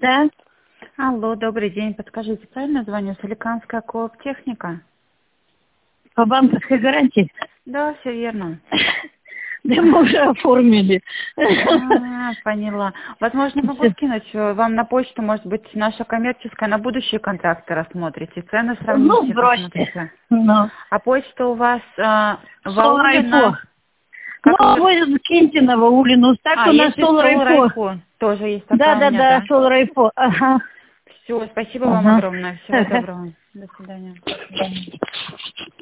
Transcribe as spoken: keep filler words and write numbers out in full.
Да. Алло, добрый день. Подскажите, правильно звоню? Соликамская кооптехника? По банковской гарантии? Да, все верно. Да мы уже оформили. А, поняла. Возможно, могу скинуть э, вам на почту, может быть, наша коммерческая, на будущие контракты рассмотрите, цены Ну, сравните, бросьте. посмотрите. Ну, А почта у вас э, Солрайфо. Ваулина? Ну, Как вы... вы киньте на Ваулину. Так А, у нас есть и Солрайфо. Солрайфо. Тоже есть Да, такая у да, меня, да, да. Солрайфо. Ага. Все, спасибо вам Ага. огромное. Всего доброго. До свидания.